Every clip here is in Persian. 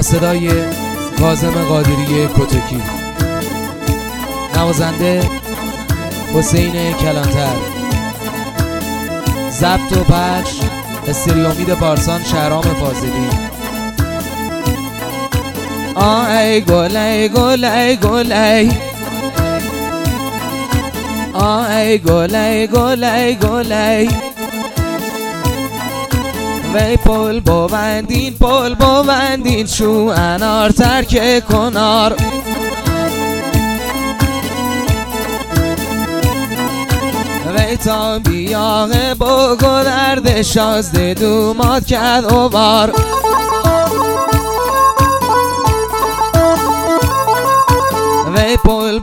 با صدای کاظم قادری کتکی، نوازنده حسین کلانتر، ضبط و پخش استریومید پارسان شهرام فاضلی. ای گل ای گل ای گل ای، ای گل ای گل ای گل ای، وی پل بوندین شو انار ترک کنار. وی تا بیاغه بگو درد شازده دومات کرد اوبار. وی پل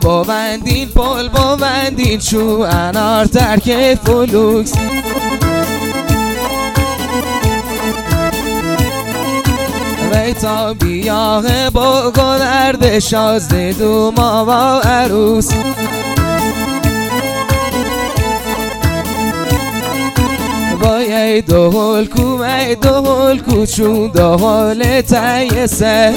بوندین شو انار ترک فلوکس. وی تا بیاغه بگو درد شازده دوما و عروس. وای ای دو هلکو چون دو هل تیسه.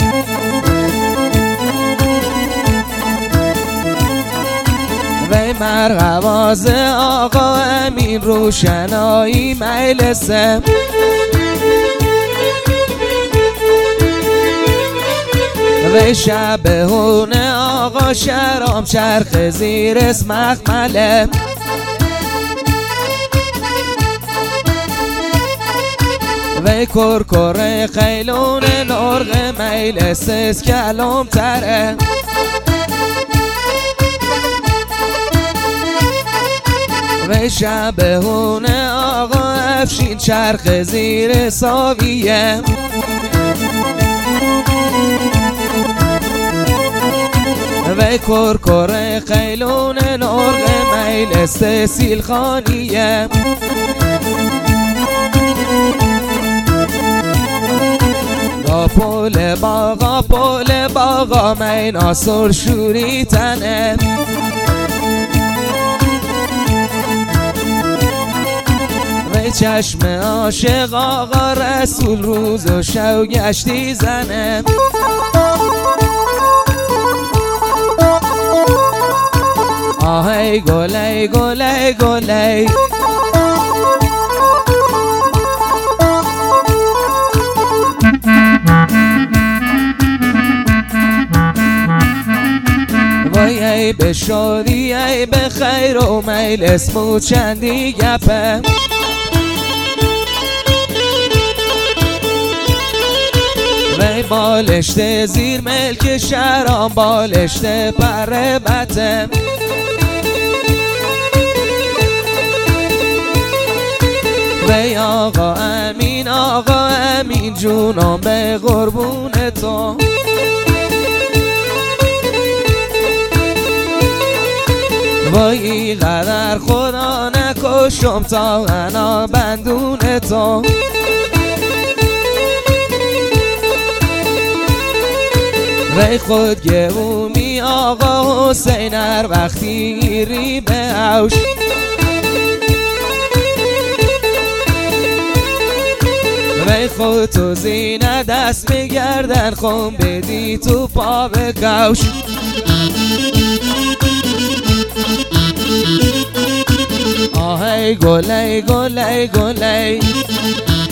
وی مرغواز آقا امین روشنایی مجلسه. وی شبهون آقا شرام چرخ زیر اسمخ مله. وی کرکر خیلون نرغ مجلس از کلام تره. وی شبهون آقا افشین چرخ زیر ساویه. وی کرکر خیلون نرغ مجلس سیلخانیه. پول باغا می ناصر شوری تنه. وی چشم عاشق آقا رسول روز و شو گشتی زنه. ای گل ای گل ای گل ای، وای ای به شادی ای به خیر و مجلس مو چندی گپه. وی بالشت زیر ملک شهرام بالشت پر بته. وی آقا امین جونم به قربون تو. وای قدر خدا نکشم تا انا بندون تو. وی خود گهومی آقا حسین هر وقتی گیری به عوش. وی خود تو زینه دست میگردن خون بدی تو پا به کوش. ای گل ای گل ای گل ای،